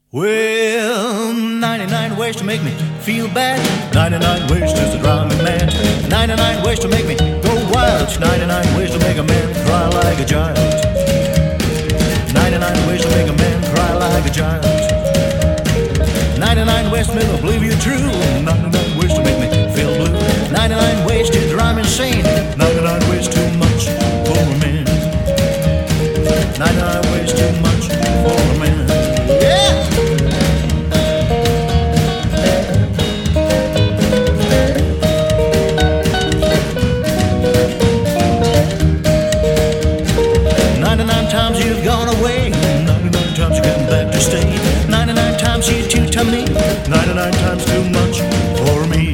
Well, 99 ways to make me feel bad. 99 ways just to drive me mad. 99 ways to make me go wild. 99 ways to make a man cry like a child. 99 ways to make a man cry like a child. 99 ways to make me believe you true. 99 ways to make me feel blue. 99 ways to drive me insane. 99 ways too much for a man. 99 ways too much for a man. Yeah! 99 times you've gone away. 99 times you come back to stay. 99 times you too to me. 99 times too much for me.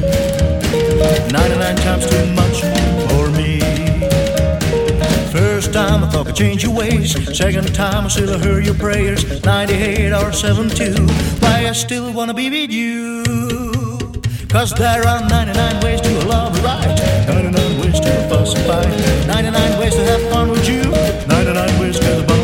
99 times too much for me. First time I thought I'd change your ways. Second time I still heard your prayers. 98 or 72. Why I still wanna be with you. Cause there are 99 ways to love you right. 99 ways to fuss and fight. 99 ways to have fun with you. 99 ways to the bone.